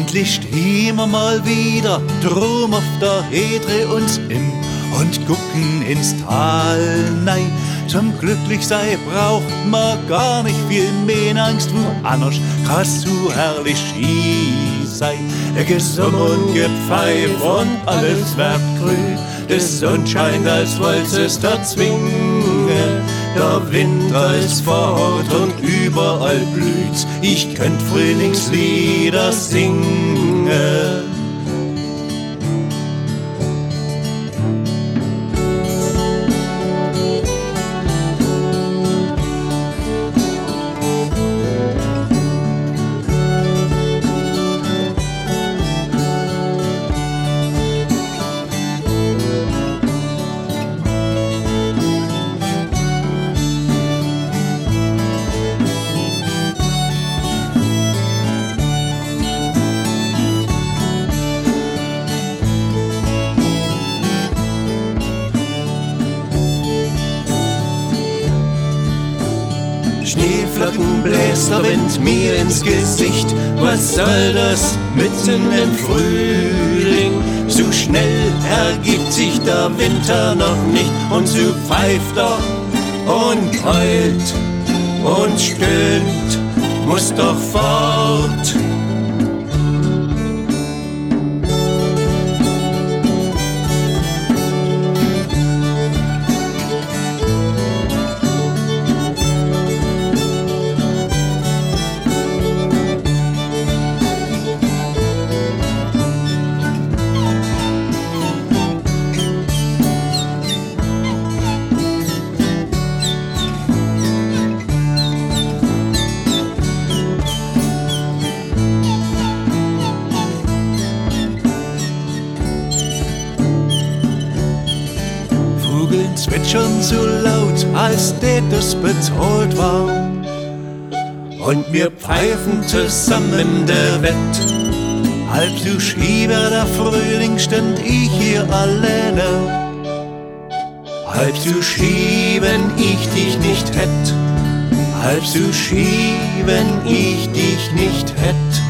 Endlich stehen wir mal wieder drum auf der Hedre uns in und gucken ins Tal nein. Zum Glücklichsein braucht man gar nicht viel mehr Angst, wo anders kann's so herrlich schön sein. Gesumm und Gepfeif und alles wird grün, die Sonne scheint, als wollt's es da zwingen. Der Winter ist fort und überall blüht's, ich könnt Frühlingslieder singen. Schneeflocken bläst der Wind mir ins Gesicht. Was soll das mitten im Frühling? So schnell ergibt sich der Winter noch nicht und so pfeift er und heult und stöhnt, muss doch fort. Vögeln zwitschern so laut, als tät es bezahlt war. Und wir pfeifen zusammen der Wett. Halb so schieber der Frühling stünd ich hier alleine. Halb so schieb, wenn ich dich nicht hätt. Halb so schieb, wenn ich dich nicht hätt.